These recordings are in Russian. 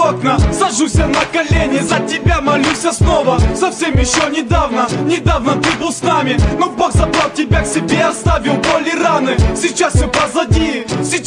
окна, сажусь я на колени, за тебя молюсь я снова. Совсем еще недавно ты был с нами, но Бог забрал тебя к себе, оставил боли, раны. Сейчас все позади,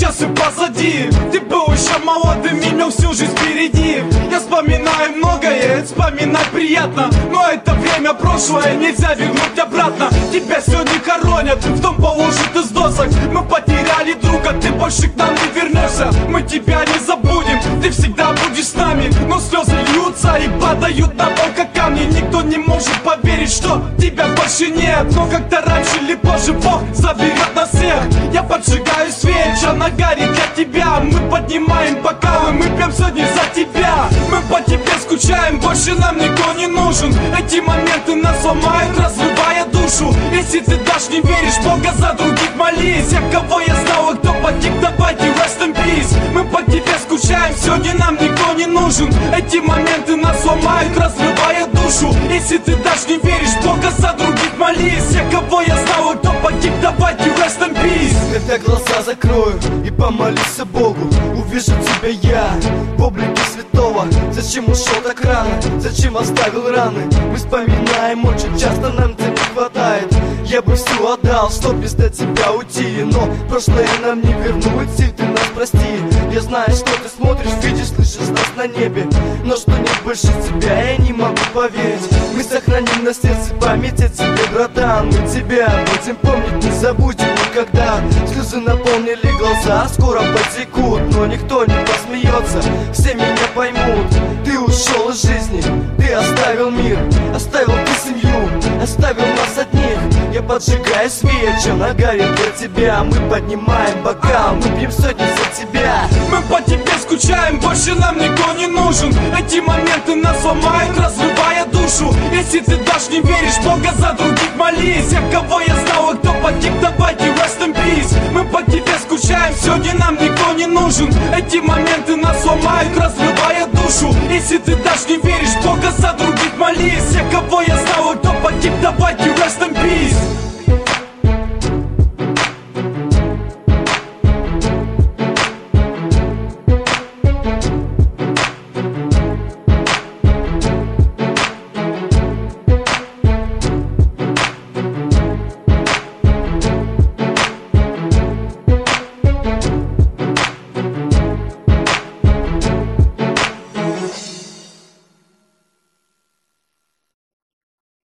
ты был еще молодым, имел всю жизнь впереди. Я вспоминаю многое, вспоминать приятно, но это время прошлое, нельзя вернуть обратно. Тебя сегодня хоронят, в дом положат из досок. Мы потеряли друга, ты больше к нам не вернешься. Мы тебя не забудем, ты всегда будешь с нами. Но слезы льются и падают на пол, как камни. Никто не может поверить, что тебя больше нет. Но как-то раньше или позже Бог заберет нас всех. Я поджигаю свечи, она горит для тебя. Мы поднимаем бокалы, мы пьем сегодня за тебя. Мы по тебе скучаем, больше нам никто не нужен. Эти моменты нас ломают, разрывая душу. Если ты даже не веришь, Бога за других молись. Я кого я знал, а кто погиб, давайте rest in peace. Мы по тебе скучаем, сегодня нам никто не нужен. Эти моменты нас ломают, разрывая душу. Если ты даже не веришь, Бога за других молись. Я кого я знал, а кто погиб, давайте rest in peace. Когда глаза закрою и помолюсь Богу, увижу тебя я в облике святого. Зачем ушел так рано, зачем оставил раны? Мы вспоминаем очень часто, нам тебя не хватает. Я бы все отдал, чтоб без тебя уйти, но прошлое нам не вернуть, и ты нас прости. Я знаю, что ты смотришь, видишь, слышишь нас на небе, но что нет больше тебя, я не могу поверить. Мы сохраним на сердце память о тебе, братан. Мы тебя будем помнить, не забудем никогда. Слезы наполнили глаза, скоро потекут, но никто не посмеется, все меня поймут. Ты ушел из жизни, ты оставил мир, оставил ты семью, оставил нас одних. Я поджигаю свечи, она горит для тебя. Мы поднимаем бокал, мы пьем сегодня за тебя. Мы по тебе скучаем, больше нам никто не нужен. Эти моменты нас ломают, разрывая душу. Если ты даже не веришь, Бога за других молись. Я кого я знал, а кто погиб, давайте rest in peace. Мы по тебе скучаем, сегодня нам никто не нужен. Эти моменты нас ломают, разрывая душу. Если ты даже не веришь, Бога за других молись. Я кого я знал, а кто погиб, давайте rest in peace.